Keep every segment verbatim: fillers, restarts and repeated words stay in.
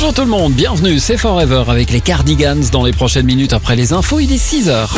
Bonjour tout le monde, bienvenue, c'est Forever avec les Cardigans dans les prochaines minutes après les infos, il est six heures.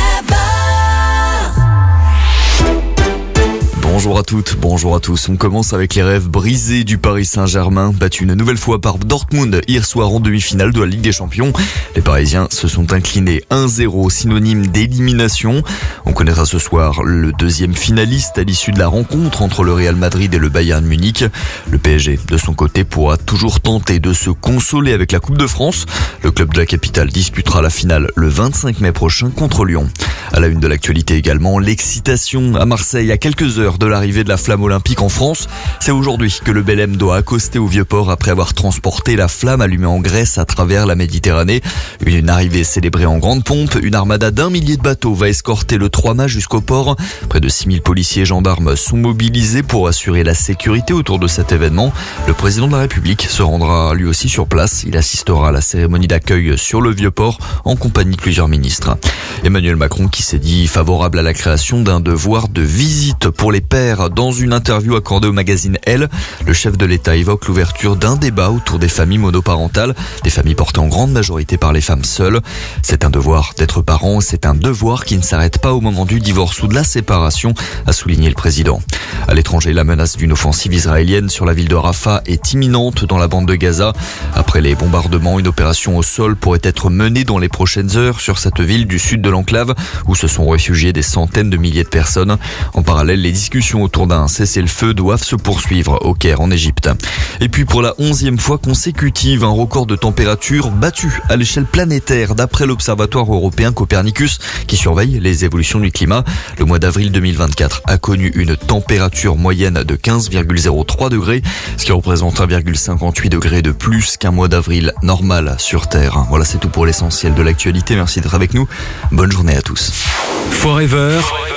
Bonjour à toutes, bonjour à tous. On commence avec les rêves brisés du Paris Saint-Germain, battu une nouvelle fois par Dortmund hier soir en demi-finale de la Ligue des Champions. Les Parisiens se sont inclinés un zéro, synonyme d'élimination. On connaîtra ce soir le deuxième finaliste à l'issue de la rencontre entre le Real Madrid et le Bayern Munich. Le P S G, de son côté, pourra toujours tenter de se consoler avec la Coupe de France. Le club de la capitale disputera la finale le vingt-cinq mai prochain contre Lyon. À la une de l'actualité également, l'excitation à Marseille à quelques heures de l'arrivée de la flamme olympique en France. C'est aujourd'hui que le Belém doit accoster au Vieux-Port après avoir transporté la flamme allumée en Grèce à travers la Méditerranée. Une arrivée célébrée en grande pompe. Une armada d'un millier de bateaux va escorter le trois-mâts jusqu'au port. Près de six mille policiers et gendarmes sont mobilisés pour assurer la sécurité autour de cet événement. Le président de la République se rendra lui aussi sur place. Il assistera à la cérémonie d'accueil sur le Vieux-Port en compagnie de plusieurs ministres. Emmanuel Macron qui s'est dit favorable à la création d'un devoir de visite pour les pères. Dans une interview accordée au magazine Elle, le chef de l'État évoque l'ouverture d'un débat autour des familles monoparentales, des familles portées en grande majorité par les femmes seules. C'est un devoir d'être parent, c'est un devoir qui ne s'arrête pas au moment du divorce ou de la séparation, a souligné le président. À l'étranger, la menace d'une offensive israélienne sur la ville de Rafah est imminente dans la bande de Gaza. Après les bombardements, une opération au sol pourrait être menée dans les prochaines heures sur cette ville du sud de l'enclave où se sont réfugiés des centaines de milliers de personnes. En parallèle, les discussions autour d'un cessez-le-feu doivent se poursuivre au Caire en Égypte. Et puis pour la onzième fois consécutive, un record de température battu à l'échelle planétaire d'après l'Observatoire européen Copernicus qui surveille les évolutions du climat. Le mois d'avril deux mille vingt-quatre a connu une température moyenne de quinze virgule zéro trois degrés, ce qui représente un virgule cinquante-huit degrés de plus qu'un mois d'avril normal sur Terre. Voilà, c'est tout pour l'essentiel de l'actualité. Merci d'être avec nous. Bonne journée à tous. Forever.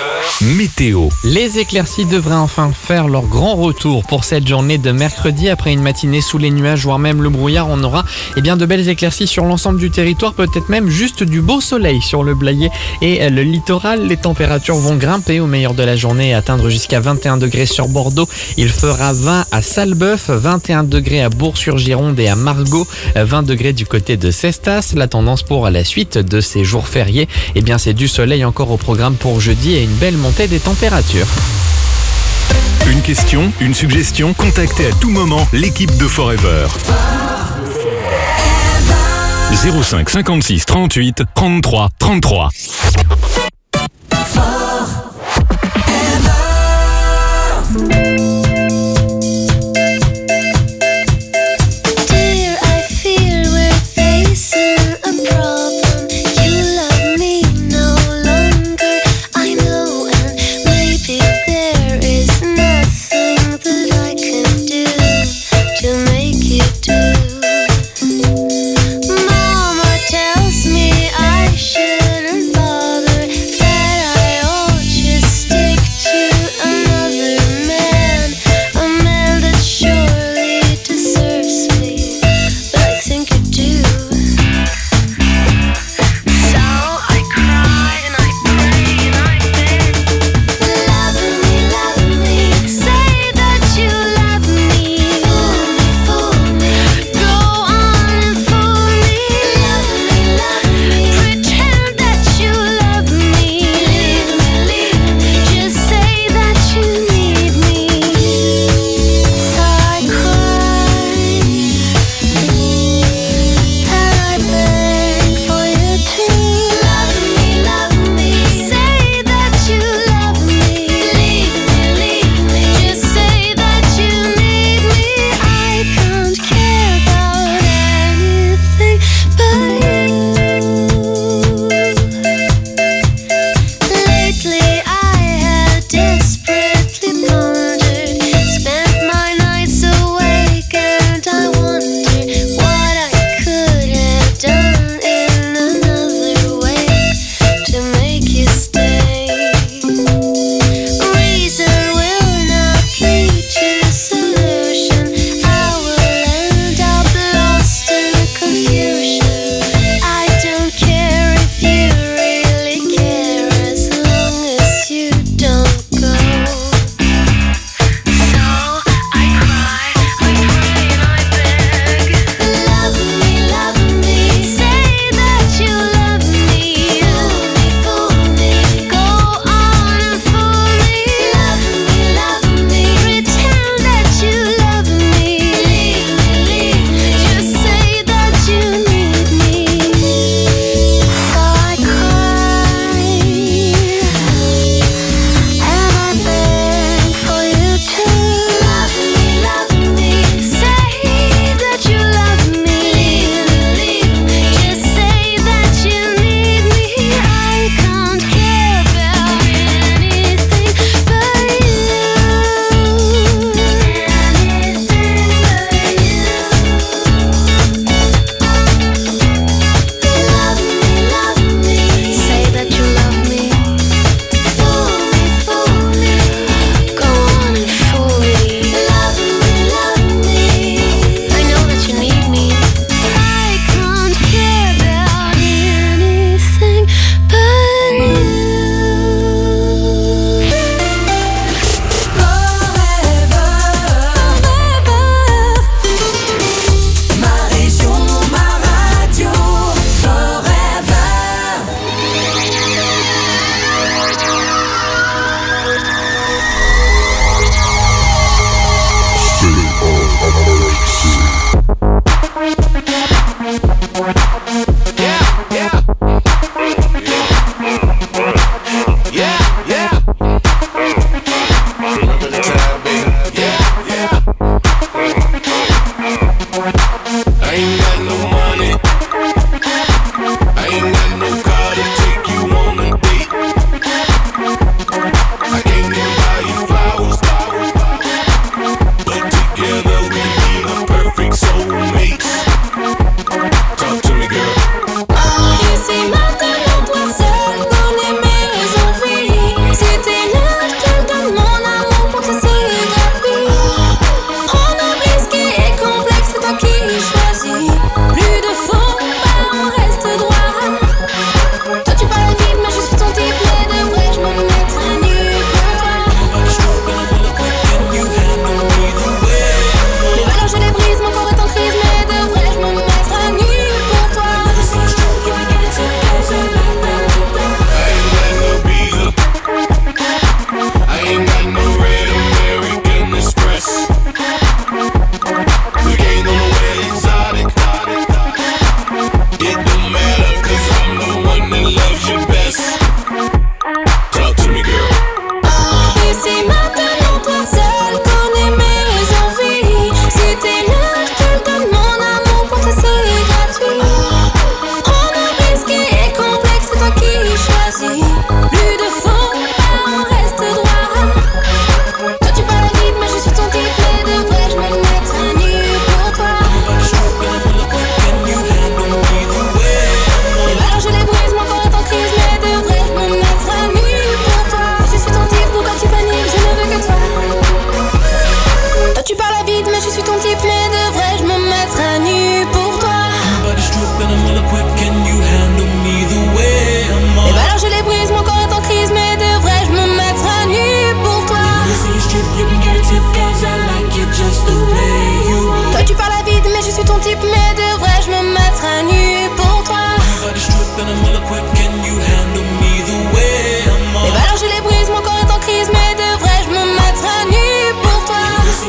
Météo. Les éclaircies devraient enfin faire leur grand retour pour cette journée de mercredi. Après une matinée sous les nuages, voire même le brouillard, on aura eh bien, de belles éclaircies sur l'ensemble du territoire, peut-être même juste du beau soleil sur le Blayais et le littoral. Les températures vont grimper au meilleur de la journée et atteindre jusqu'à vingt et un degrés sur Bordeaux. Il fera vingt à Salbeuf, vingt et un degrés à Bourg-sur-Gironde et à Margaux, vingt degrés du côté de Cestas. La tendance pour la suite de ces jours fériés, eh bien, c'est du soleil encore au programme pour jeudi et une belle montée des températures. Une question, une suggestion, contactez à tout moment l'équipe de Forever. zéro cinq cinquante-six trente-huit trente-trois trente-trois. Mama tells me I shouldn't bother. time, baby. Yeah, yeah. I ain't got no money. I ain't got no car to take you on a date. I can't even buy you flowers, flowers, but together we be the perfect soulmates. Talk to me, girl. Ici maintenant, toi seul connais mes envies. Si t'es là, je te donne mon amour pour que c'est gratuit. On oublie ce qui est complexe, c'est toi qui choisis. Plus de faux, bah on reste droit. Toi tu parles vite, mais je suis ton type. Mais de vrai, je me mettrai nu pour toi. Les valeurs, je les brise, mon corps est en crise. Mais de vrai, je me mettrai nu pour toi. I ain't got no red American Express. We ain't on the way exotic. It don't matter, cause I'm the one that loves you best. Talk to me, girl. Ici maintenant, toi seul connais mes envies. Si t'es là, je te donne mon amour pour que c'est gratuit. On oublie ce qui est complexe, c'est toi qui choisis. Plus de faux, bah on reste droit. Toi tu parles vite, mais je suis ton type. Mais de vrai, je me mettrai nu pour toi. Les valeurs, je les brise, mon corps est en crise. Mais de vrai, je me mettrai nu pour toi. Je suis ton type, pourquoi tu paniques, je ne veux que toi. Toi tu parles vite, mais je suis ton type. Mais de vrai, je me mettrai nu pour toi. Les valeurs, je les brise, mon corps est en crise. Mais de vrai, je me mettrai nu pour toi. Toi tu parles vite, mais je suis ton type. Mais de vrai, je me mettrai nu pour toi. Les valeurs, je les brise, mon corps est en crise. Mais de vrai, je me mettrai nu pour toi.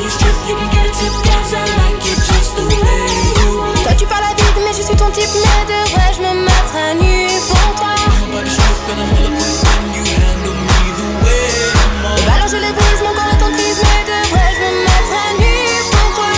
Toi tu parles vite, mais je suis ton type. Mais de vrai, je me mettrai nu pour toi. Les valeurs, je les brise, mon corps est en crise. Mais de vrai, je me mettrai nu pour toi.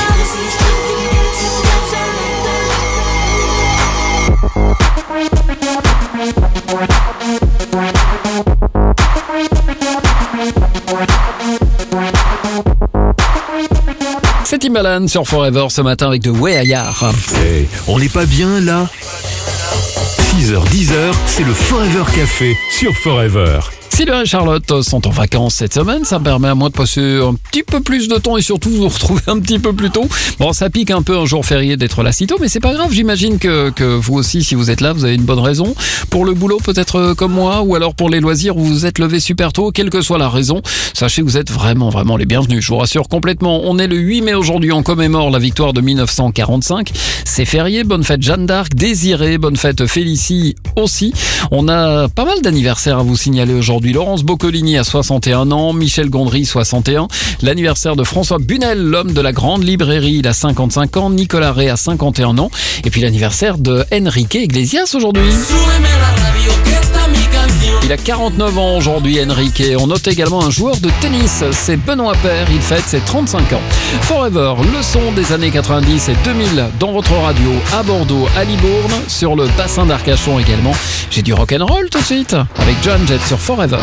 C'est Timbaland sur Forever ce matin avec de Way Ayar. Hey, on n'est pas bien là? six heures dix heures, c'est le Forever Café sur Forever. Sylvain et Charlotte sont en vacances cette semaine, ça me permet à moi de passer un petit peu plus de temps et surtout de vous retrouver un petit peu plus tôt. Bon, ça pique un peu un jour férié d'être là si tôt, mais c'est pas grave, j'imagine que, que vous aussi, si vous êtes là, vous avez une bonne raison. Pour le boulot, peut-être comme moi, ou alors pour les loisirs, vous vous êtes levé super tôt, quelle que soit la raison, sachez que vous êtes vraiment, vraiment les bienvenus, je vous rassure complètement. On est le huit mai aujourd'hui, on commémore la victoire de mille neuf cent quarante-cinq, c'est férié, bonne fête Jeanne d'Arc, Désirée, bonne fête Félicie aussi. On a pas mal d'anniversaires à vous signaler aujourd'hui. Laurence Boccolini a soixante et un ans, Michel Gondry soixante et un, l'anniversaire de François Bunel, l'homme de la grande librairie, il a cinquante-cinq ans, Nicolas Ray a cinquante et un ans, et puis l'anniversaire de Enrique Iglesias aujourd'hui. Il a quarante-neuf ans aujourd'hui, Enrique. On note également un joueur de tennis, c'est Benoît Paire, il fête ses trente-cinq ans. Forever, le son des années quatre-vingt-dix et deux mille dans votre radio à Bordeaux, à Libourne, sur le bassin d'Arcachon également. J'ai du rock'n'roll tout de suite avec John Jett sur Forever.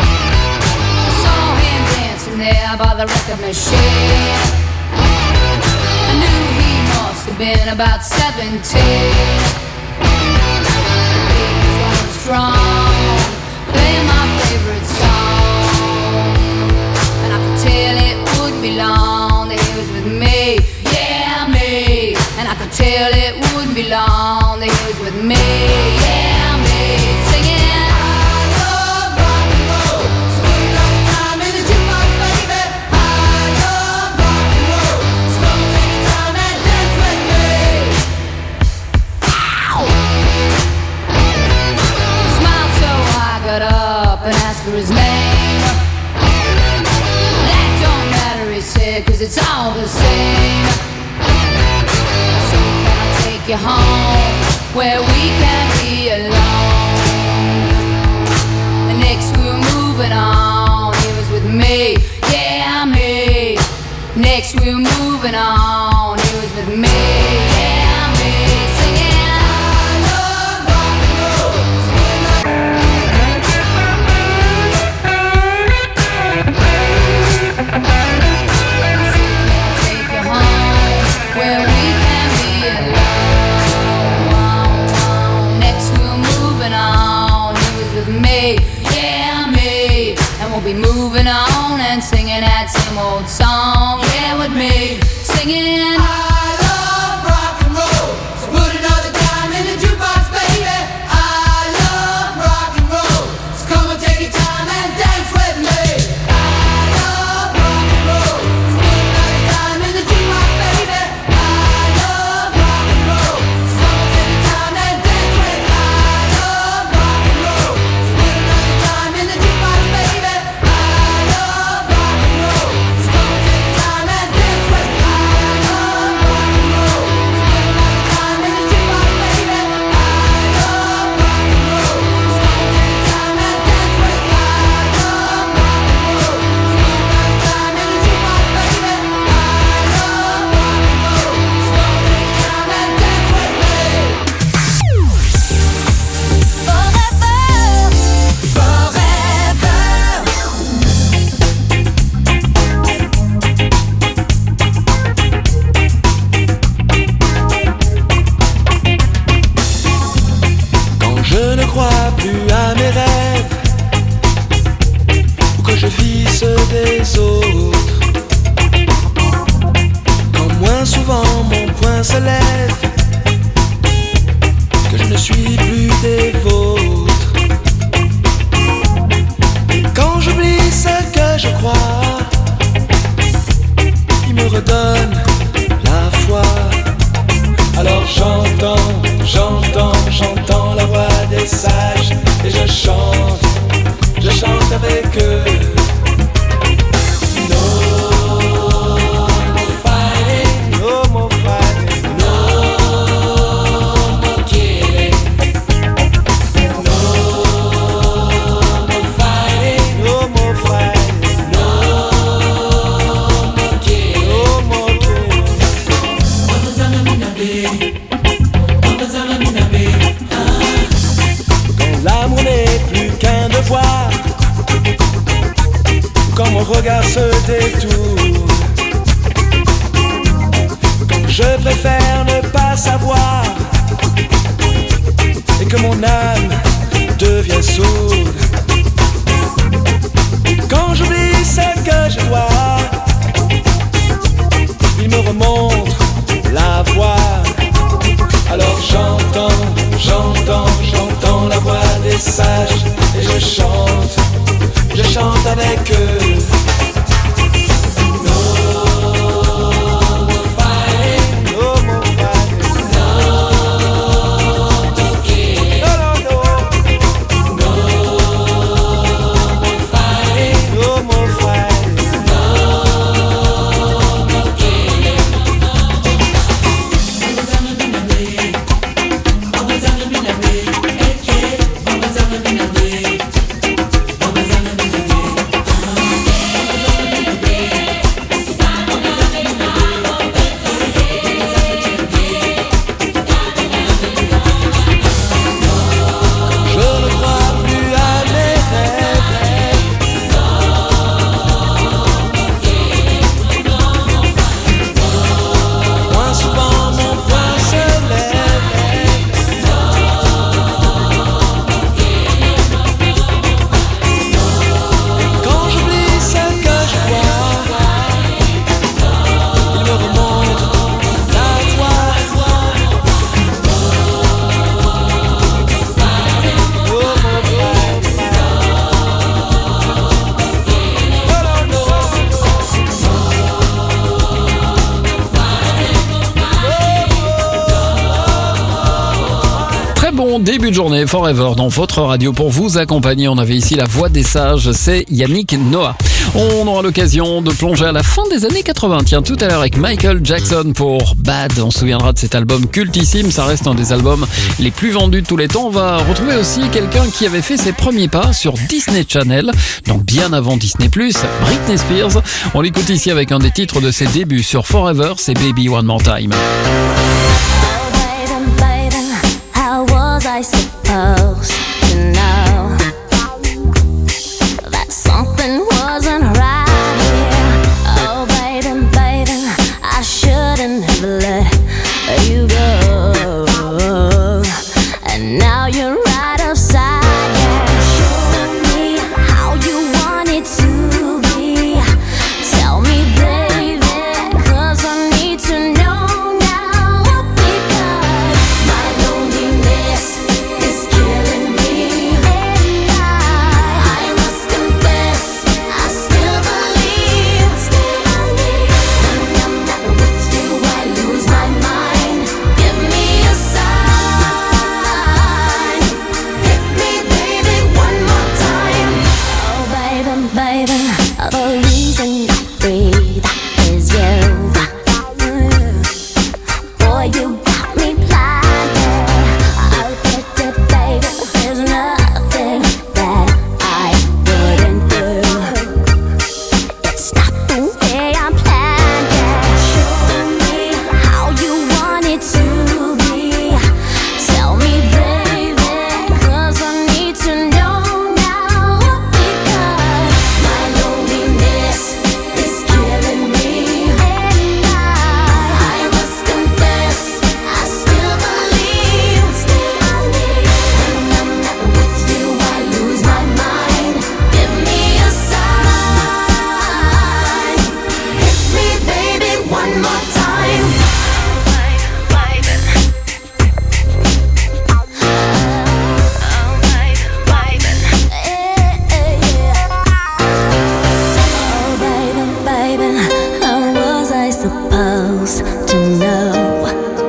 There by the record machine, I knew he must have been about seventeen. He was going strong, playing my favorite song, and I could tell it wouldn't be long that he was with me, yeah me. And I could tell it wouldn't be long that he was with me, yeah me. Singing. And ask for his name. That don't matter, he said, cause it's all the same. So can I take you home where we can be alone? The next we were moving on, he was with me, yeah me. Next we're moving on. He was with me, yeah, me, singing I love rock and roll. Take you home where we can be alone. Next we're moving on. He was with me, yeah, me, and we'll be moving on and singing that same old song. Yeah, with me, singing I love rock and roll. So put another dime in the jukebox, baby. I love rock and roll. So come and take your time and dance with me. I love rock and roll. So put another dime in the jukebox, baby. I love rock and roll. So come and take your time and dance with me. I love rock and roll. So put another dime in the jukebox, baby. I love rock and roll. So come and take your time and dance with me. I love rock and roll. So put another dime in the jukebox, baby. I love rock and roll. So come and take your time and dance with me. I love rock and roll. So put another dime in the jukebox, baby. I love rock and roll. So come and take your time and dance with me. Quand je ne crois plus à mes rêves, ou que je vis ceux des autres, quand moins souvent mon poing se lève, que je ne suis plus des vôtres, et quand j'oublie ce que je crois, il me redonne la foi. Alors j'entends, j'entends, j'entends la voix des sages et je chante, je chante avec eux. No more fighting, no more fighting, no more killing, no more fighting, no more fighting, no more killing, no more killing. Quand l'amour n'est plus qu'un devoir, quand mon regard se détourne, quand je préfère ne pas savoir et que mon âme devient sourde, quand j'oublie ce que je dois, il me remonte la voix. Alors j'entends, j'entends, j'entends la voix des sages et je chante, je chante avec eux. No more fighting, no more fighting, no more killing, no, no, no bon début de journée Forever dans votre radio pour vous accompagner. On avait ici la voix des sages, c'est Yannick Noah. On aura l'occasion de plonger à la fin des années quatre-vingts. Tiens, tout à l'heure avec Michael Jackson pour Bad. On se souviendra de cet album cultissime. Ça reste un des albums les plus vendus de tous les temps. On va retrouver aussi quelqu'un qui avait fait ses premiers pas sur Disney Channel. Donc bien avant Disney plus, Britney Spears. On l'écoute ici avec un des titres de ses débuts sur Forever, c'est Baby One More Time. I supposed to know that something wasn't right here. Oh, baby, baby, I shouldn't have let you go. And now you're right upside down. Show me how you want it to be. Tell me, baby, 'cause I need to know now. Because my loneliness is killing me, and I, I must confess, I still believe, still believe. When I'm not with you, I lose my mind. Give me a sign, hit me, baby, one more time. Oh, baby, baby, the reason I breathe is you. Boy, you got me blinded. Oh, baby, baby, there's nothing that I wouldn't do. It's not the way I planned it. Show me how you want it to be. Tell me, baby, 'cause I need to know now. Because my loneliness is killing me, and I, I must confess, I still believe, still believe. When I'm not with you, I lose my mind. Give me a sign, hit me, baby, one more time. Oh, baby, baby, how was I supposed to know?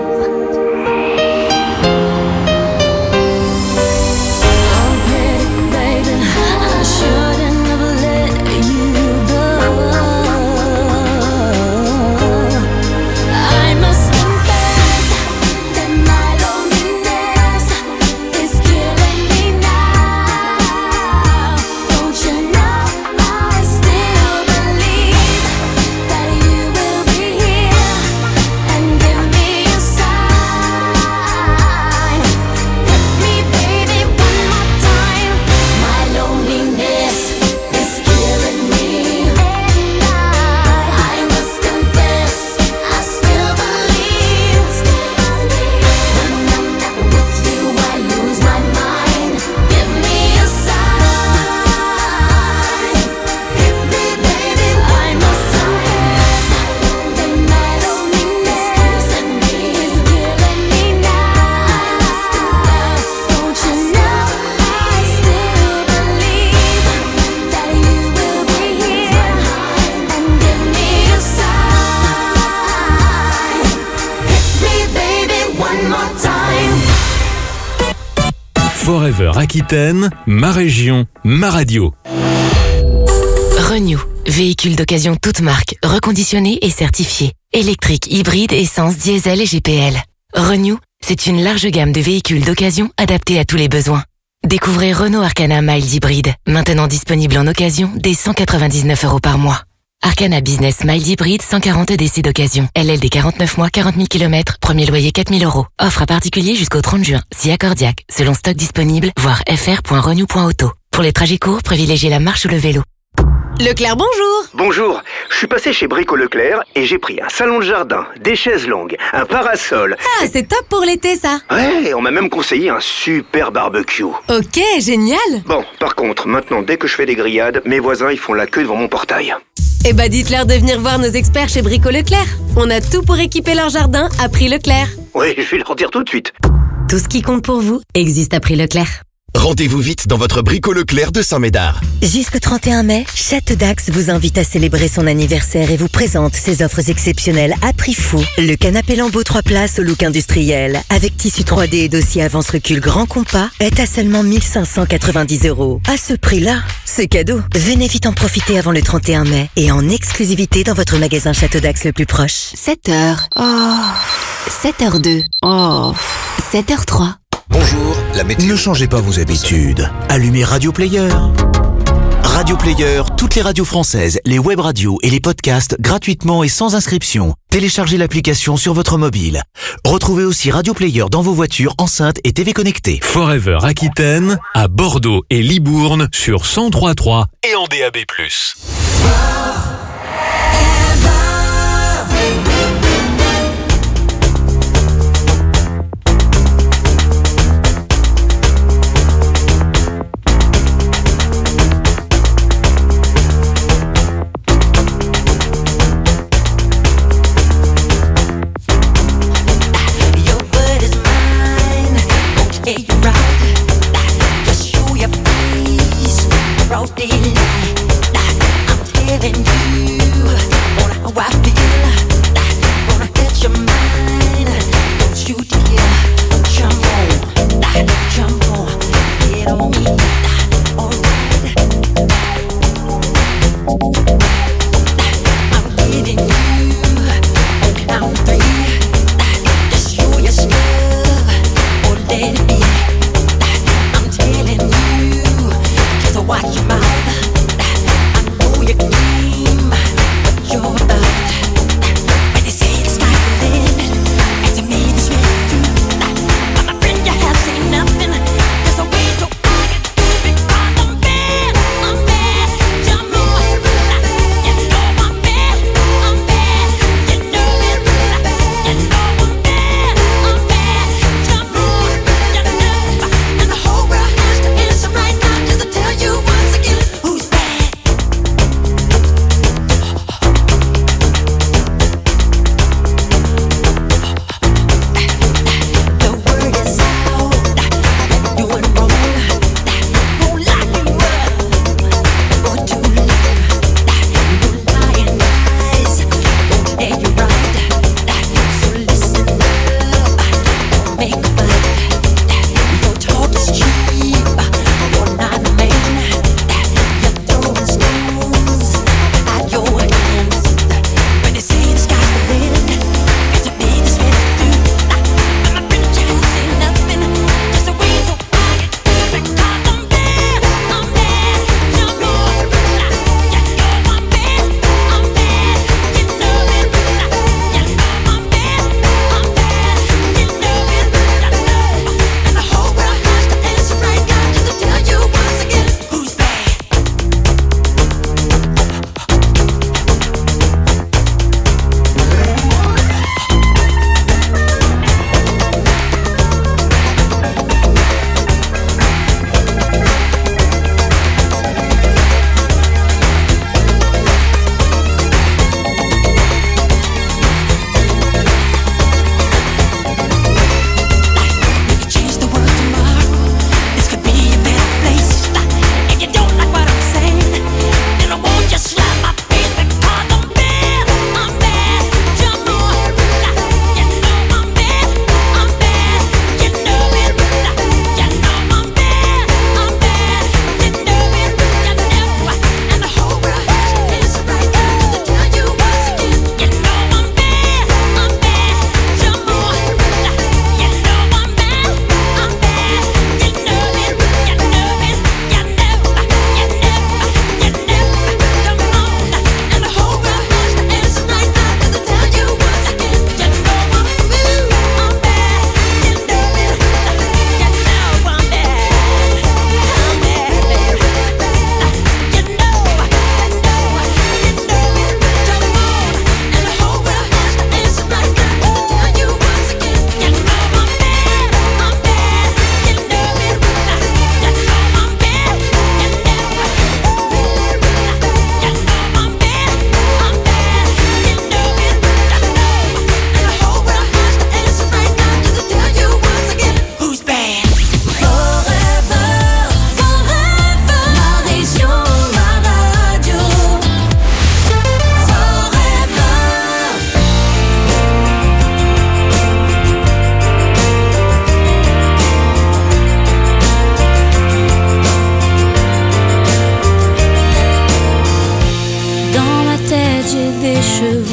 Oh, baby, baby, I shouldn't have let you go. I must confess that my loneliness is killing me now. Don't you know I still believe that you will be here and give me a sign. Hit me, baby, one more time. My loneliness is killing me, and I, I must confess, I still believe, still believe. When I'm not with you, I lose my mind. Give me a sign, hit me, baby, I must confess that my loneliness is killing me now. Don't you know I still believe that you will be here and give me a sign. Hit me, baby, one more time. Forever Aquitaine, ma région, ma radio. Renew, véhicule d'occasion toute marque, reconditionné et certifié. Électrique, hybride, essence, diesel et G P L. Renew, c'est une large gamme de véhicules d'occasion adaptés à tous les besoins. Découvrez Renault Arcana Mild Hybride, maintenant disponible en occasion dès cent quatre-vingt-dix-neuf euros par mois. Arcana Business Mild Hybride cent quarante D C d'occasion. L L D quarante-neuf mois, quarante mille kilomètres, premier loyer quatre mille euros. Offre à particulier jusqu'au trente juin, si accordiaque, selon stock disponible, voir f r point renew point auto. Pour les trajets courts, privilégiez la marche ou le vélo. Leclerc, bonjour. Bonjour, je suis passé chez Brico Leclerc et j'ai pris un salon de jardin, des chaises longues, un parasol. Ah, c'est top pour l'été, ça. Ouais, on m'a même conseillé un super barbecue. Ok, génial. Bon, par contre, maintenant, dès que je fais des grillades, mes voisins, ils font la queue devant mon portail. Eh bah, dites-leur de venir voir nos experts chez Brico Leclerc. On a tout pour équiper leur jardin à prix Leclerc. Oui, je vais leur dire tout de suite. Tout ce qui compte pour vous existe à prix Leclerc. Rendez-vous vite dans votre Brico Leclerc de Saint-Médard. Jusqu'au trente et un mai, Château d'Axe vous invite à célébrer son anniversaire et vous présente ses offres exceptionnelles à prix fou. Le canapé Lambeau trois places au look industriel, avec tissu trois D et dossier avance-recul grand compas, est à seulement mille cinq cent quatre-vingt-dix euros. À ce prix-là, c'est cadeau. Venez vite en profiter avant le trente et un mai et en exclusivité dans votre magasin Château d'Axe le plus proche. sept heures. Oh. sept heures deux. Oh. sept heures trois. Bonjour, la météo. Ne changez pas vos habitudes. Allumez Radio Player. Radio Player, toutes les radios françaises, les web radios et les podcasts gratuitement et sans inscription. Téléchargez l'application sur votre mobile. Retrouvez aussi Radio Player dans vos voitures, enceintes et T V connectées. Forever Aquitaine, à Bordeaux et Libourne sur cent trois virgule trois et en D A B plus. I'm telling you.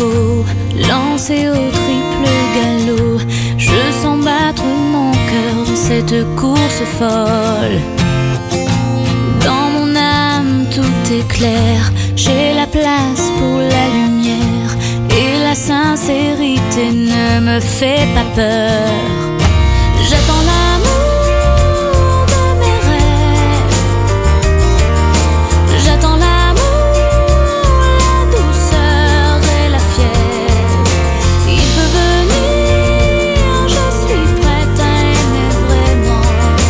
chevaux lancés au triple galop. Je sens battre mon cœur dans cette course folle. Dans mon âme tout est clair, j'ai la place pour la lumière et la sincérité ne me fait pas peur. J'attends l'amour de mes rêves, j'attends l'amour, la douceur et la fièvre. Il peut venir, je suis prête à aimer vraiment.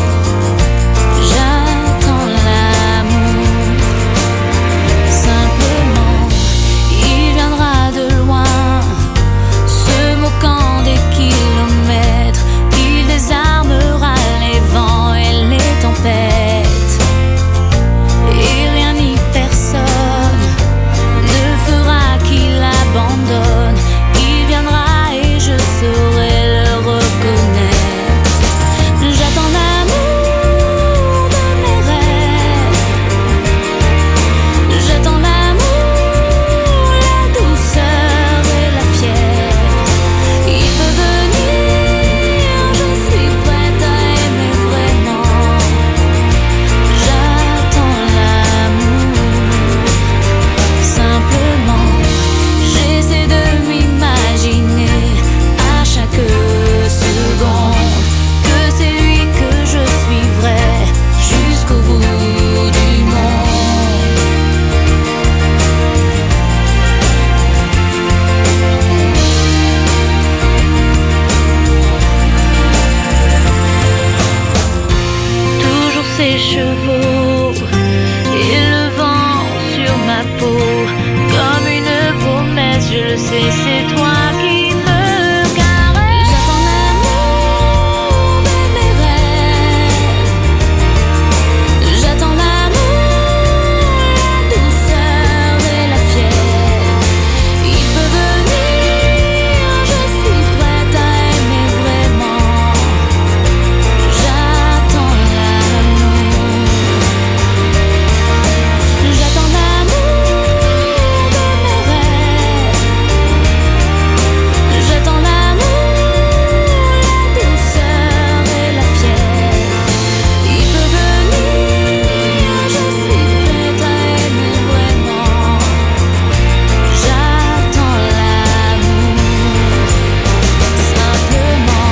J'attends l'amour, simplement. Il viendra de loin, se moquant des kilomètres. Il désarmera les vents et les tempêtes. Et rien ni personne ne fera qu'il abandonne. Il viendra et je saurai le reconnaître. J'attends l'amour de mes rêves, j'attends l'amour, la douceur et la fièvre. Il peut venir, je suis prête à aimer vraiment. J'attends l'amour, simplement. J'essaie de m'imaginer à chaque seconde que c'est lui que je suivrai jusqu'au bout du monde. Toujours ces chevaux et le vent sur ma peau, comme une promesse, je le sais, c'est toi qui me caresse. J'attends l'amour de mes rêves, j'attends l'amour, la douceur et la fièvre. Il peut venir, je suis prête à aimer vraiment. J'attends l'amour, j'attends l'amour de mes rêves, j'attends l'amour, la douceur et la fièvre. Il peut venir, je suis prête à aimer vraiment. J'attends l'amour, simplement,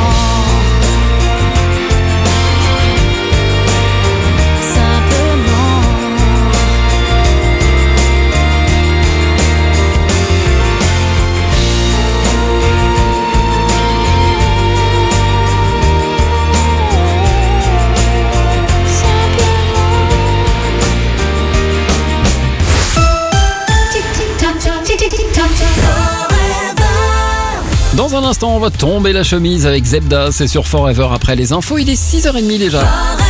simplement. Dans un instant, on va tomber la chemise avec Zebda. C'est sur Forever après les infos. Il est six heures trente déjà.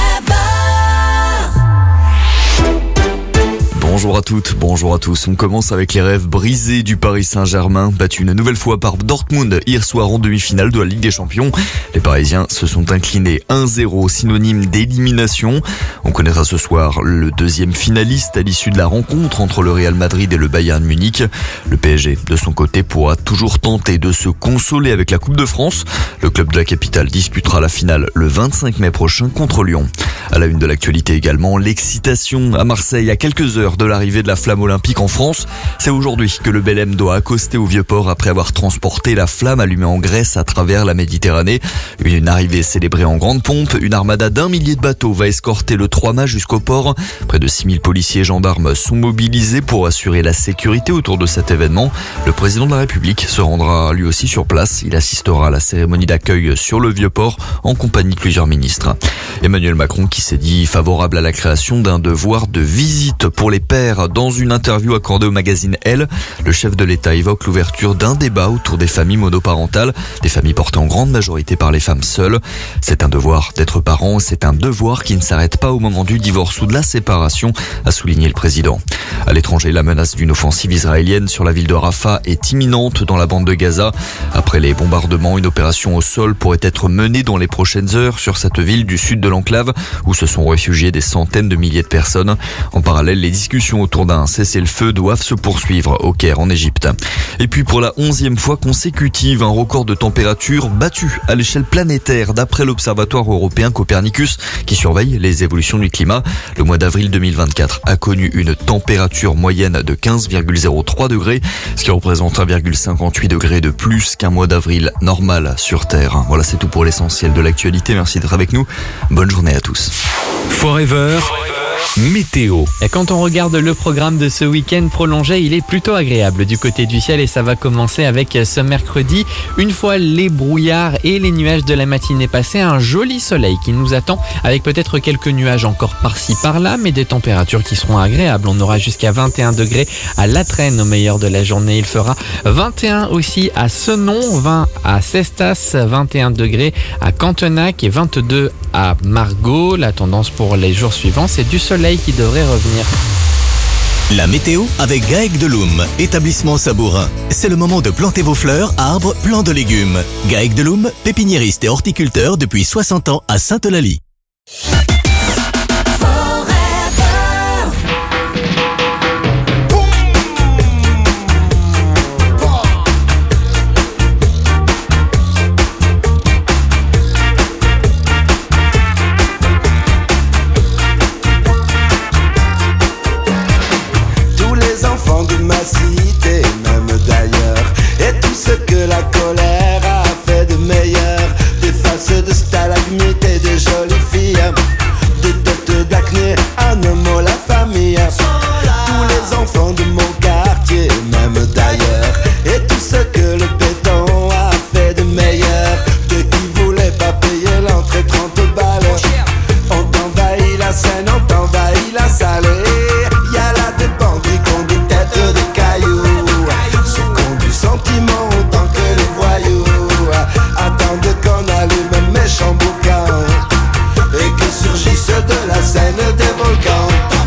Bonjour à toutes, bonjour à tous. On commence avec les rêves brisés du Paris Saint-Germain, battu une nouvelle fois par Dortmund hier soir en demi-finale de la Ligue des Champions. Les Parisiens se sont inclinés un zéro, synonyme d'élimination. On connaîtra ce soir le deuxième finaliste à l'issue de la rencontre entre le Real Madrid et le Bayern Munich. Le P S G, de son côté, pourra toujours tenter de se consoler avec la Coupe de France. Le club de la capitale disputera la finale le vingt-cinq mai prochain contre Lyon. À la une de l'actualité également, l'excitation à Marseille à quelques heures de l'arrivée de la flamme olympique en France. C'est aujourd'hui que le Belém doit accoster au Vieux-Port après avoir transporté la flamme allumée en Grèce à travers la Méditerranée. Une arrivée célébrée en grande pompe. Une armada d'un millier de bateaux va escorter le trois-mâts jusqu'au port. Près de six mille policiers et gendarmes sont mobilisés pour assurer la sécurité autour de cet événement. Le président de la République se rendra lui aussi sur place. Il assistera à la cérémonie d'accueil sur le Vieux-Port en compagnie de plusieurs ministres. Emmanuel Macron qui s'est dit favorable à la création d'un devoir de visite pour les pères. Dans une interview accordée au magazine Elle, le chef de l'État évoque l'ouverture d'un débat autour des familles monoparentales, des familles portées en grande majorité par les femmes seules. C'est un devoir d'être parent, c'est un devoir qui ne s'arrête pas au moment du divorce ou de la séparation, a souligné le président. À l'étranger, la menace d'une offensive israélienne sur la ville de Rafah est imminente dans la bande de Gaza. Après les bombardements, une opération au sol pourrait être menée dans les prochaines heures sur cette ville du sud de l'enclave où se sont réfugiés des centaines de milliers de personnes. En parallèle, les discussions discussions autour d'un cessez-le-feu doivent se poursuivre au Caire en Égypte. Et puis pour la onzième fois consécutive, un record de température battu à l'échelle planétaire d'après l'Observatoire européen Copernicus qui surveille les évolutions du climat. Le mois d'avril deux mille vingt-quatre a connu une température moyenne de quinze virgule zéro trois degrés, ce qui représente un virgule cinquante-huit degrés de plus qu'un mois d'avril normal sur Terre. Voilà, c'est tout pour l'essentiel de l'actualité. Merci d'être avec nous. Bonne journée à tous. Forever. Météo. Et quand on regarde le programme de ce week-end prolongé, il est plutôt agréable du côté du ciel et ça va commencer avec ce mercredi. Une fois les brouillards et les nuages de la matinée passés, un joli soleil qui nous attend avec peut-être quelques nuages encore par-ci par-là, mais des températures qui seront agréables. On aura jusqu'à vingt et un degrés à La Trenne au meilleur de la journée. Il fera vingt et un aussi à Senon, vingt à Cestas, vingt et un degrés à Cantenac et vingt-deux à Margaux. La tendance pour les jours suivants, c'est du soleil qui devrait revenir. La météo avec Gaec de Loum, établissement sabourin. C'est le moment de planter vos fleurs, arbres, plants de légumes. Gaec de Loum, pépiniériste et horticulteur depuis soixante ans à Sainte-Eulalie. Cité, même d'ailleurs, et tout ce que la colère a fait de meilleur, des faces de stalagmites et de jolies filles, des têtes d'acné, un homme, la famille, tous les enfants de mon quartier, même d'ailleurs, et tout ce que le béton a fait de meilleur, de qui voulait pas payer l'entrée trente balles, on t'envahit la Seine, on t'envahit la salle, y a là des bandits qu'on dit tête de cailloux, ceux qu'on du sentiment autant que les voyous, attendent qu'on allume un méchant boucan et que surgissent de la Seine des volcans.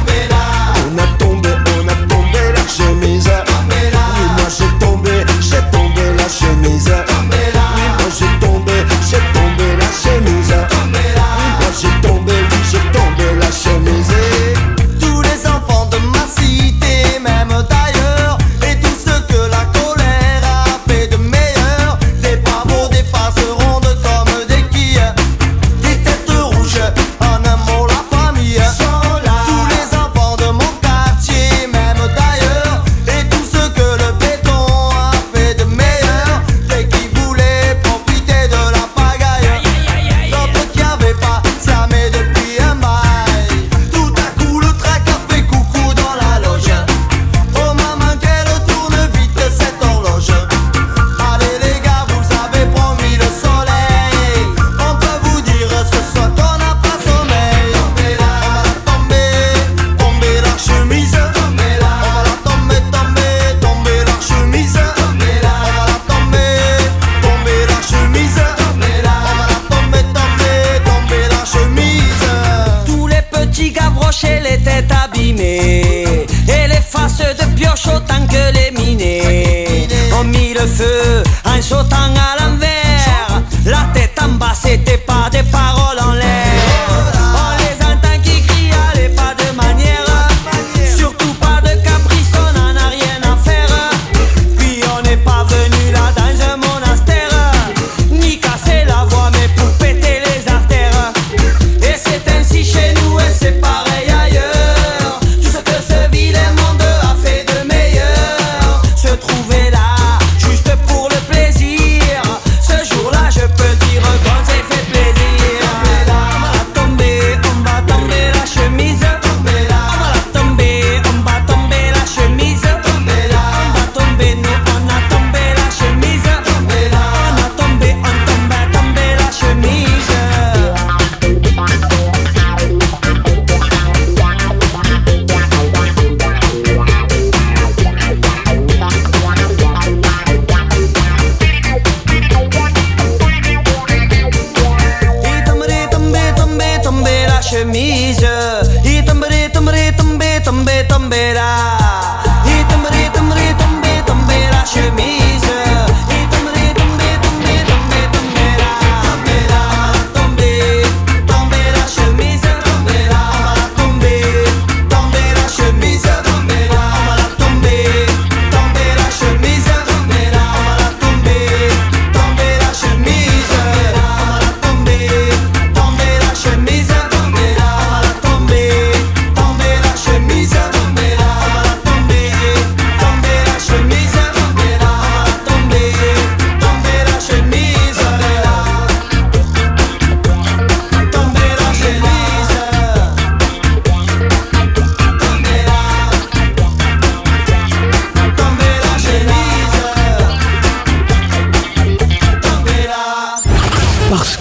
On a tombé, on a tombé la chemise. Oui, moi j'ai tombé, j'ai tombé la chemise. Oui, moi j'ai tombé, j'ai tombé la chemise. Oui, moi j'ai tombé, oui, j'ai tombé la chemise. Tous les enfants de ma cité, même d'ailleurs, et tout ce que la colère a fait de meilleur, des bravos, des faces rondes comme des quilles, des têtes rouges, en un mot la famille. Tous les enfants de mon quartier, même d'ailleurs, et tout ce que le béton a fait de meilleur, dès qu'ils voulaient profiter de la pagaille, d'autres qui avaient pas slamé depuis un bail. Tout à coup le trac a fait coucou dans la loge. Oh maman qu'elle tourne vite cette horloge. Allez les gars, vous avez promis le soleil. On peut vous dire ce soir qu'on n'a pas sommeil. On va la tomber, tomber la chemise. On va la tomber, tomber, tomber la chemise. On va la tomber, tomber la chemise. On va la tomber, tomber, tomber la chemise. Tous les petits gavroches et les têtes abîmées, et les faces de pioche autant que les minés, ont mis le feu en sautant à l'envers. La tête en bas, c'était pas des paroles en l'air. On les entend qui crient, allez pas de manière, surtout pas de caprice, on en a rien à faire. Puis on n'est pas venu là dans un monastère, ni casser la voix mais pour péter les artères. Et c'est ainsi chez nous et c'est pareil ailleurs. Tout ce que ce vilain monde a fait de meilleur, se trouver là juste pour le plaisir. Ce jour-là je peux dire qu'on s'est fait plaisir.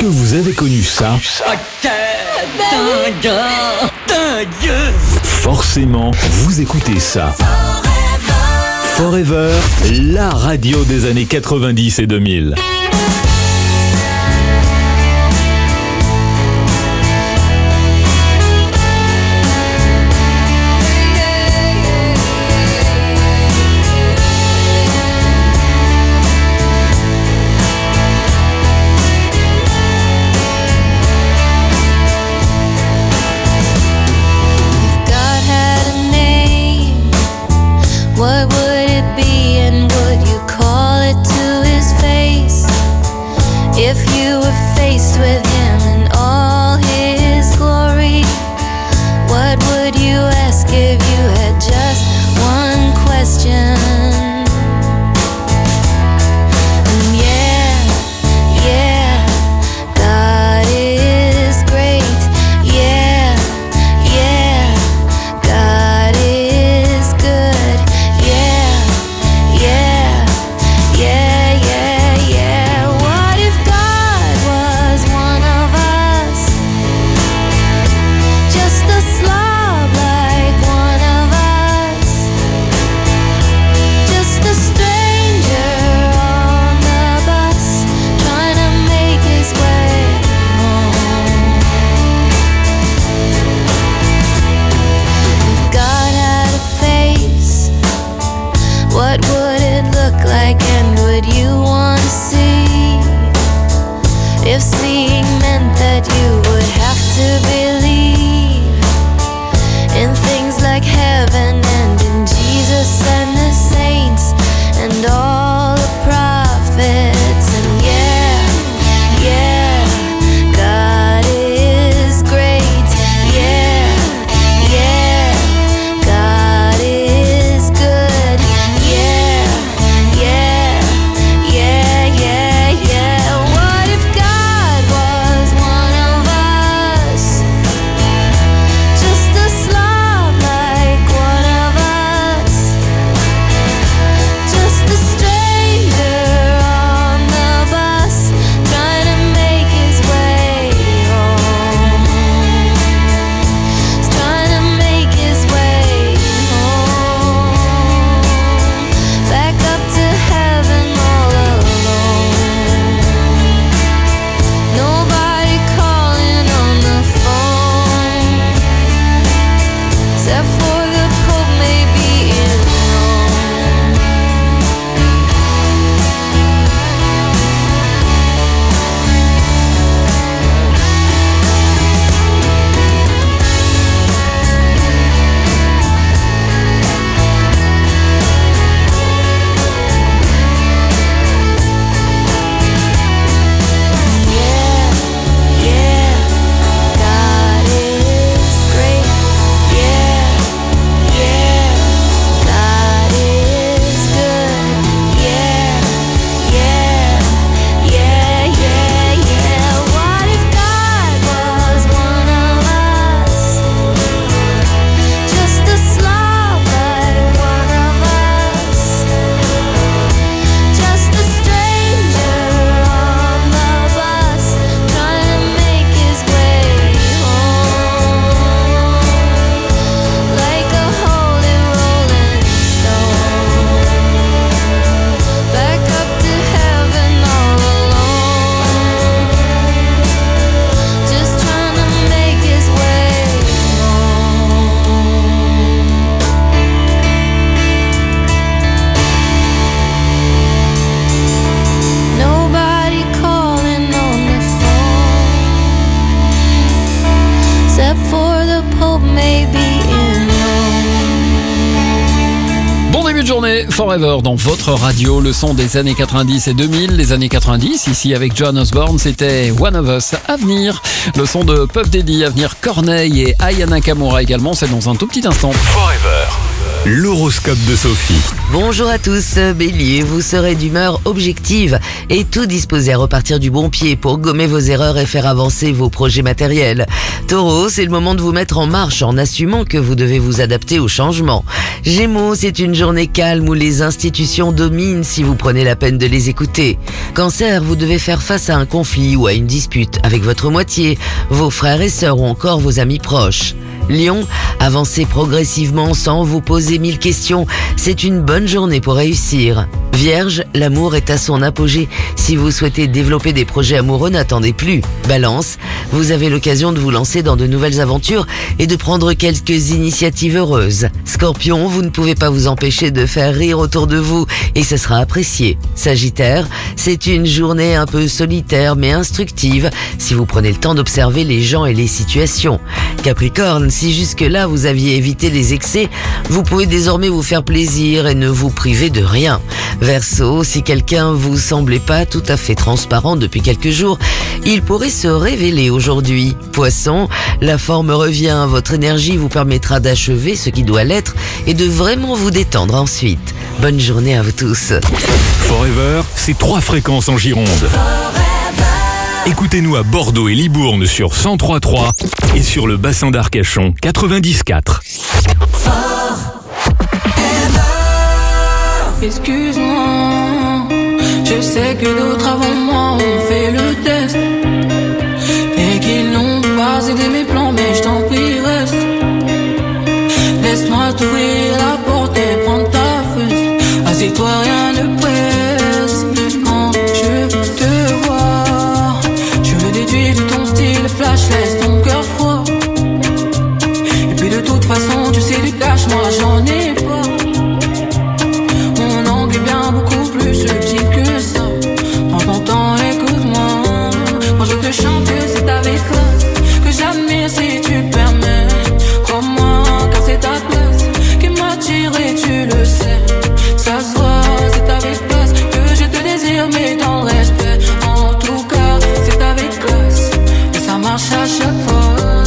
que vous avez connu ça? Forcément, vous écoutez ça. Forever, la radio des années quatre-vingt-dix et deux mille. What would it be and would you call it to his face? If you were faced with him in all his glory, what would you ask if you had just one question? And yeah, yeah, God is great. Yeah, yeah, God is good. Yeah, yeah, yeah, yeah, yeah. What if God was one of us? Just a slob like one of us. Just a stranger on the bus trying to make his way home. If God had a face, what would it look like and would you want to see? If seeing meant that you would have to believe in things like heaven and in Jesus and the saints and all the prophets. And yeah, yeah, God is great. Yeah, yeah, God is good. Yeah, yeah, yeah, yeah, yeah. What if God was one of us? Just a slob like one of us. Just a stranger on the bus trying to make his way home. Trying to make his way home. Back up to heaven all alone. Nobody calling on the phone except for the Pope maybe in Rome. Yeah, yeah, God is great. Yeah, yeah, God is good. Yeah, yeah, yeah, yeah, yeah. What if God was one of us? Just a slob like one of us. Just a stranger on the bus trying to make his way home. Like a holy rolling stone. Back up to heaven all alone. Just trying to make his way home. Nobody calling on the phone except for the Pope maybe in Rome. Bon début de journée, Forever dans votre radio, le son des années quatre-vingt-dix et deux mille. Les années quatre-vingt-dix, ici avec Joan Osborne, c'était One of Us. Avenir, le son de Puff Daddy, Avenir Corneille et Aya Nakamura également, c'est dans un tout petit instant. Forever. L'horoscope de Sophie. Bonjour à tous, Bélier, vous serez d'humeur objective et tout disposé à repartir du bon pied pour gommer vos erreurs et faire avancer vos projets matériels. Taureau, c'est le moment de vous mettre en marche en assumant que vous devez vous adapter au changement. Gémeaux, c'est une journée calme où les institutions dominent si vous prenez la peine de les écouter. Cancer, vous devez faire face à un conflit ou à une dispute avec votre moitié, vos frères et sœurs ou encore vos amis proches. Lion, avancez progressivement sans vous poser mille questions, c'est une bonne journée pour réussir. Vierge, l'amour est à son apogée. Si vous souhaitez développer des projets amoureux, n'attendez plus. Balance, vous avez l'occasion de vous lancer dans de nouvelles aventures et de prendre quelques initiatives heureuses. Scorpion, vous ne pouvez pas vous empêcher de faire rire autour de vous et ce sera apprécié. Sagittaire, c'est une journée un peu solitaire mais instructive si vous prenez le temps d'observer les gens et les situations. Capricorne, si jusque-là vous aviez évité les excès, vous pouvez désormais vous faire plaisir et ne vous priver de rien. Verseau, si quelqu'un vous semblait pas tout à fait transparent depuis quelques jours, il pourrait se révéler aujourd'hui. Poisson, la forme revient, votre énergie vous permettra d'achever ce qui doit l'être et de vraiment vous détendre ensuite. Bonne journée à vous tous. Forever, c'est trois fréquences en Gironde. Écoutez-nous à Bordeaux et Libourne sur cent trois virgule trois et sur le bassin d'Arcachon quatre-vingt-dix virgule quatre. Excuse-moi, je sais que d'autres avant moi ont fait le test et qu'ils n'ont pas aidé mes plans, mais je t'en prie reste. Laisse-moi t'ouvrir la porte et prendre ta fesse. Assieds-toi, rien ne presse. Quand je te vois, je le déduis de ton style flash, laisse ton cœur froid. Et puis de toute façon, tu sais du cash, moi j'en ai pas. Beaucoup plus subtil que ça. Prends ton temps, écoute-moi. Quand je te chante, c'est avec classe que j'admire si tu permets. Crois-moi, car c'est ta place qui m'attire et tu le sais. Ça se voit, c'est avec classe que je te désire, mais dans le respect. En tout cas, c'est avec classe et ça marche à chaque fois.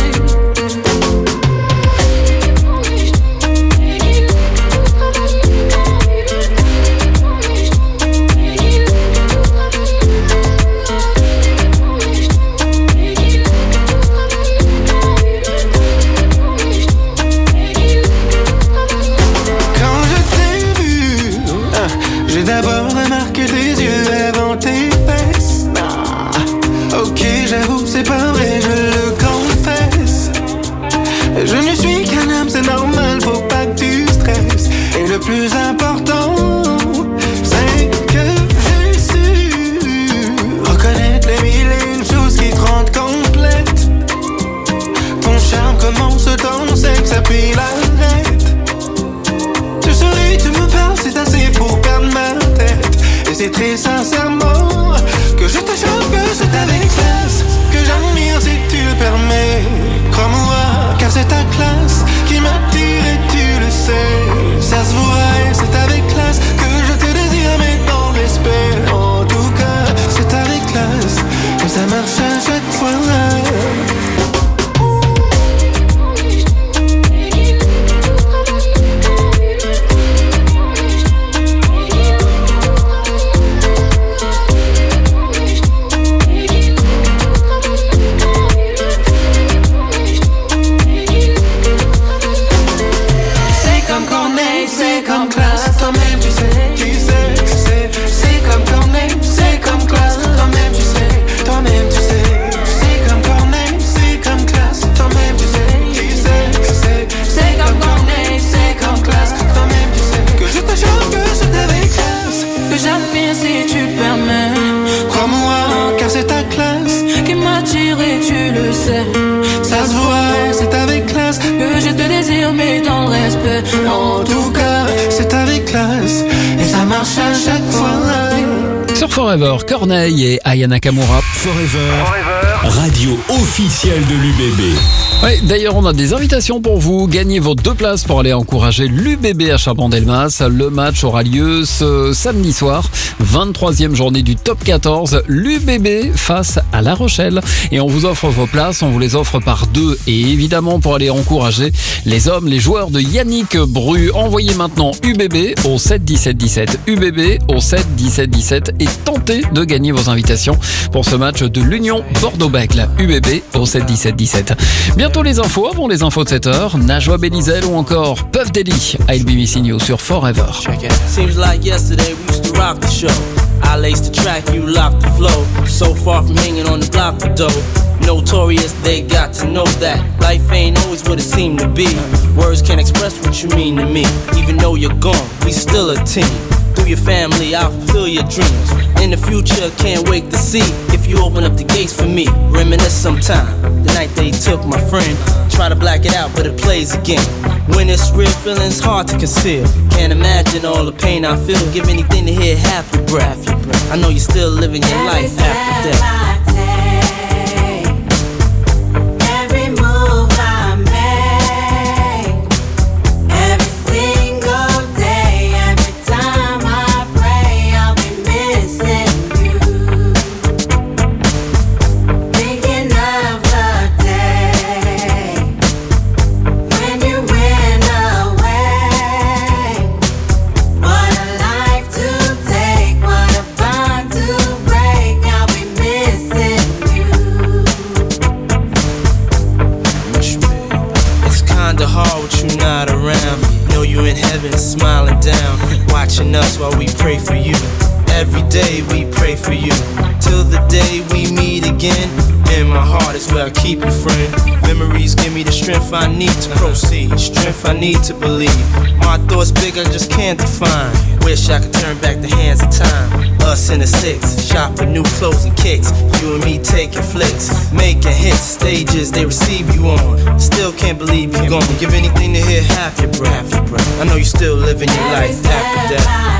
D'abord remarqué tes yeux avant tes fesses. Ah, ok, j'avoue, c'est pas vrai, je le confesse. Je ne suis qu'un homme, c'est normal, faut pas que tu stresses. Et le plus important, c'est que j'ai su reconnaître les mille et une choses qui te rendent complète. Ton charme commence dans le sexe, puis l'arrête. Tu souris, tu me parles, c'est assez pour perdre ma tête. Et c'est très sincèrement que je te chante, que c'est avec classe que j'admire si tu le permets. Crois-moi, car c'est ta classe qui m'attire et tu le sais. Ça se voit et c'est avec classe que je te désire, mais dans le respect. En tout cas, c'est avec classe que ça marche à chaque fois. Ça se voit, c'est avec classe que je te désire, mais dans le respect. En tout cas, c'est avec classe et ça marche à chaque fois. Sur Forever, Corneille et Aya Nakamura. Forever, Forever. radio officielle de l'U B B. Ouais, d'ailleurs, on a des invitations pour vous. Gagnez vos deux places pour aller encourager l'U B B à Chabandelmas. Le match aura lieu ce samedi soir, vingt-troisième journée du top quatorze. L'U B B face à La Rochelle. Et on vous offre vos places, on vous les offre par deux. Et évidemment, pour aller encourager les hommes, les joueurs de Yannick Bru. Envoyez maintenant U B B au sept dix-sept dix-sept. U B B au sept dix-sept dix-sept et tentez de gagner vos invitations pour ce match de l'Union Bordeaux-Bègles. U B B au sept dix-sept dix-sept. Bientôt les infos, avant les infos de sept heures, Najwa Belizel ou encore Puff Daddy, I'll Be Missing You sur Forever. Seems like yesterday we used to rock the show. I laced the track, you locked the flow. So far from hanging on the block for dough. Notorious, they got to know that life ain't always what it seemed to be. Words can't express what you mean to me. Even though you're gone, we still a team. Through your family, I'll fulfill your dreams. In the future, can't wait to see if you open up the gates for me. Reminisce sometime, the night they took my friend. Try to black it out, but it plays again. When it's real, feeling's hard to conceal. Can't imagine all the pain I feel. Give anything to hear half your breath. I know you're still living your life after death. Smiling down, watching us while we pray for you. Every day we pray for you, till the day we meet again. In my heart is where I keep you, friend. Memories give me the strength I need to proceed, strength I need to believe. My thoughts big, I just can't define. Wish I could turn back the hands of time. Us in the six, shop for new clothes and kicks. You and me taking flicks, making hits, stages they receive you on. Still can't believe you're gone. Give anything to hear half your breath. I know you're still living your life after death.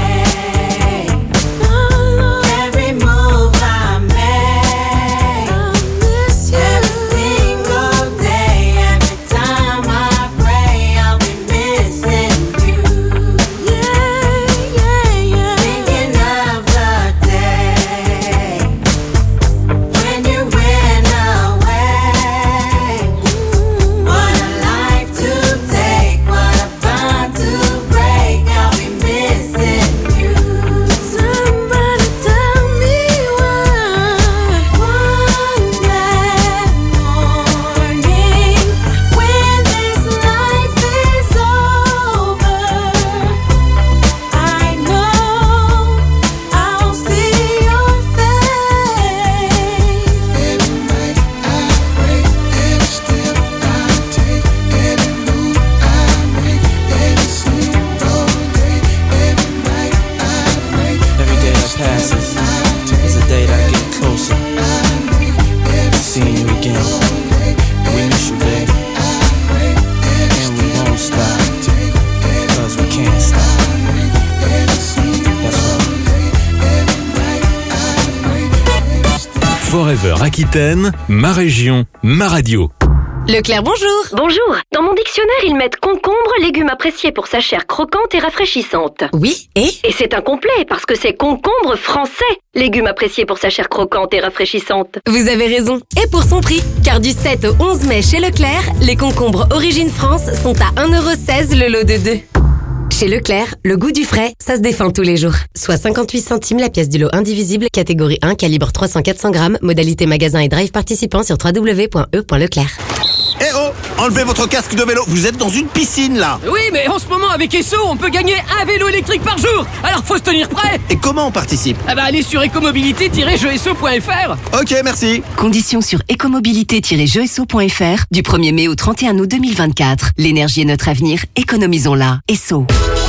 Forever Aquitaine, ma région, ma radio. Leclerc, bonjour. Bonjour. Dans mon dictionnaire, ils mettent concombre, légume apprécié pour sa chair croquante et rafraîchissante. Oui, et Et c'est incomplet, parce que c'est concombre français, légume apprécié pour sa chair croquante et rafraîchissante. Vous avez raison. Et pour son prix, car du sept au onze mai chez Leclerc, les concombres Origine France sont à un euro seize le lot de deux. Chez Leclerc, le goût du frais, ça se défend tous les jours. Soit cinquante-huit centimes la pièce du lot indivisible, catégorie un, calibre trois cents à quatre cents grammes, modalité magasin et drive participant sur w w w point e point leclerc. Eh oh, enlevez votre casque de vélo, vous êtes dans une piscine là. Oui, mais en ce moment avec Esso, on peut gagner un vélo électrique par jour. Alors faut se tenir prêt. Et comment on participe? Ah bah allez sur écomobilité tiret jeux esso point f r. Ok, merci. Conditions sur écomobilité tiret jeux esso point f r du premier mai au trente et un août deux mille vingt-quatre. L'énergie est notre avenir, économisons-la. Esso.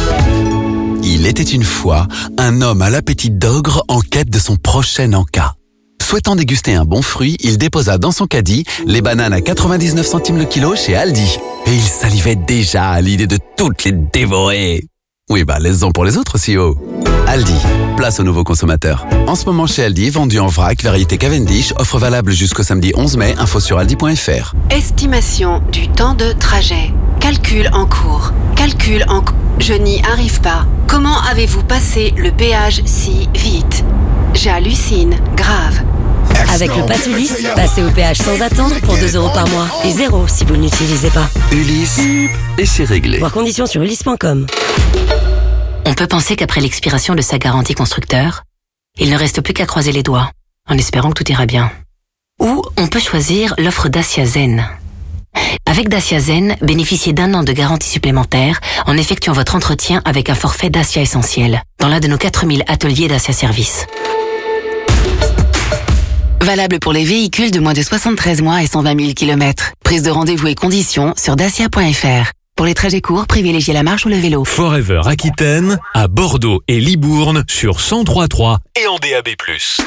Il était une fois un homme à l'appétit d'ogre en quête de son prochain encas. Souhaitant déguster un bon fruit, il déposa dans son caddie les bananes à quatre-vingt-dix-neuf centimes le kilo chez Aldi. Et il salivait déjà à l'idée de toutes les dévorer. Oui, bah laisse-en pour les autres aussi, oh. Aldi, place aux nouveaux consommateurs. En ce moment chez Aldi, vendu en vrac, variété Cavendish, offre valable jusqu'au samedi onze mai, info sur aldi point f r. Estimation du temps de trajet. Calcul en cours. Calcul en cours. Je n'y arrive pas. Comment avez-vous passé le péage si vite? J'hallucine. Grave. Avec le Pass Ulysse, passez au péage sans attendre pour deux euros par mois. Et zéro si vous ne l'utilisez pas. Ulysse, et c'est réglé. Voir conditions sur ulysse point com. On peut penser qu'après l'expiration de sa garantie constructeur, il ne reste plus qu'à croiser les doigts, en espérant que tout ira bien. Ou on peut choisir l'offre Dacia Zen. Avec Dacia Zen, bénéficiez d'un an de garantie supplémentaire en effectuant votre entretien avec un forfait Dacia Essentiel, dans l'un de nos quatre mille ateliers Dacia Service. Valable pour les véhicules de moins de soixante-treize mois et cent vingt mille kilomètres. Prise de rendez-vous et conditions sur dacia point f r. Pour les trajets courts, privilégiez la marche ou le vélo. Forever Aquitaine, à Bordeaux et Libourne sur cent trois virgule trois et en D A B plus.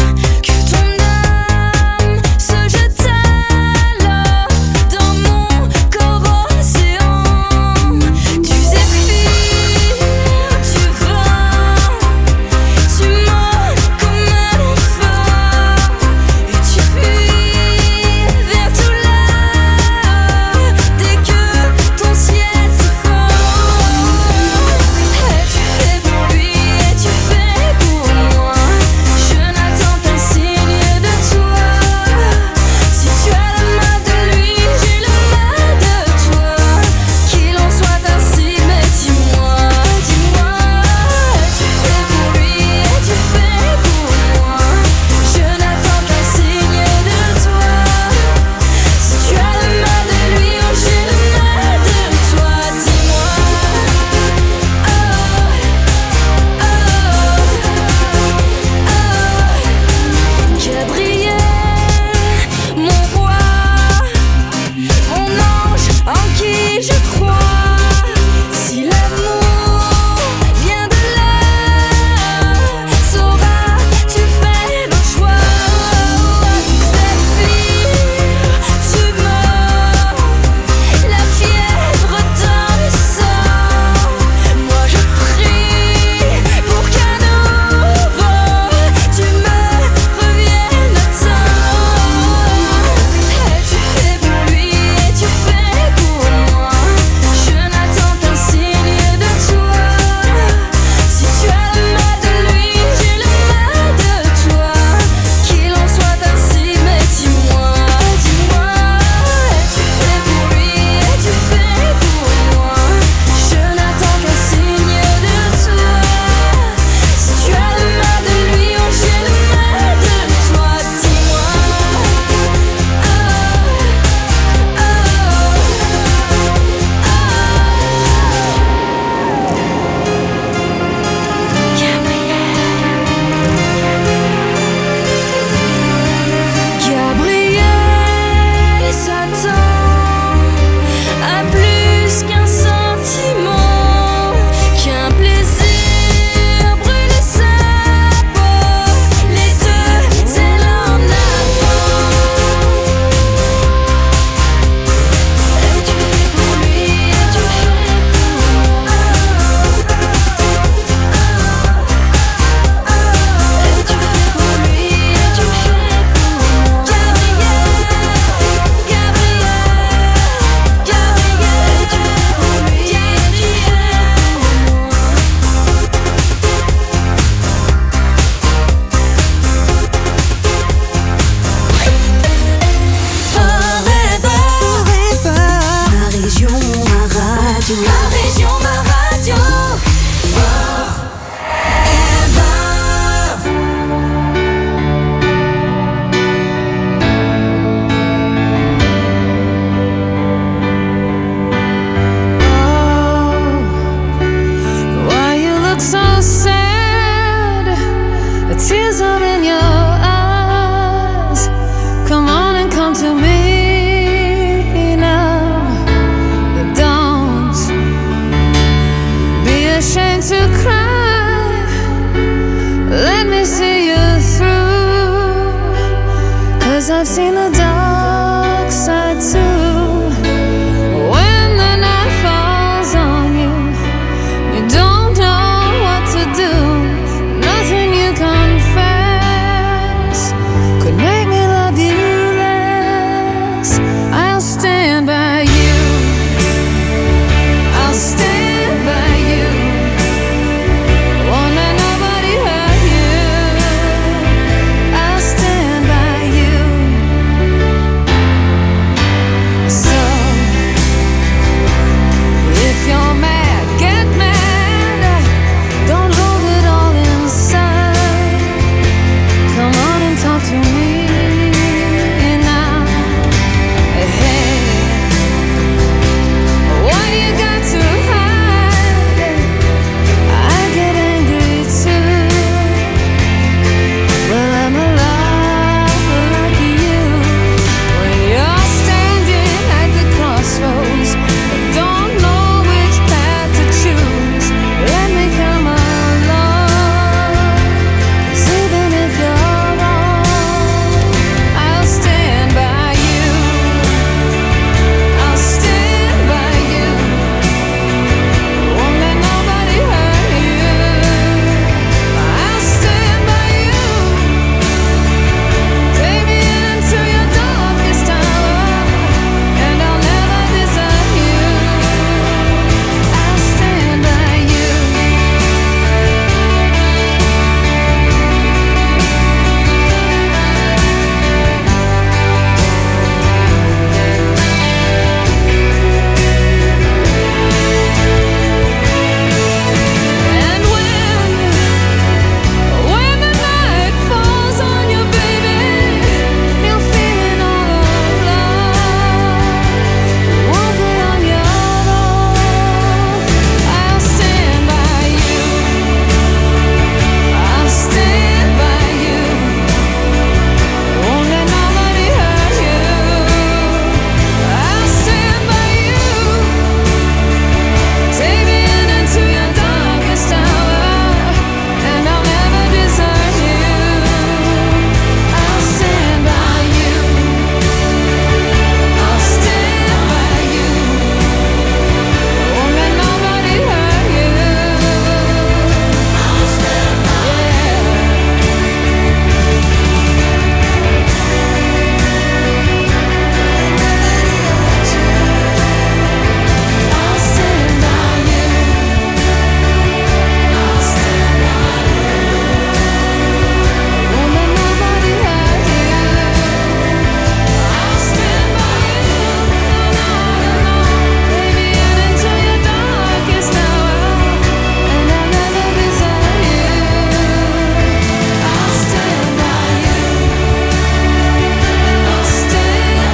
Se jette alors dans mon to me now. Don't be ashamed to cry. Let me see you through. 'Cause I've seen the dark side too.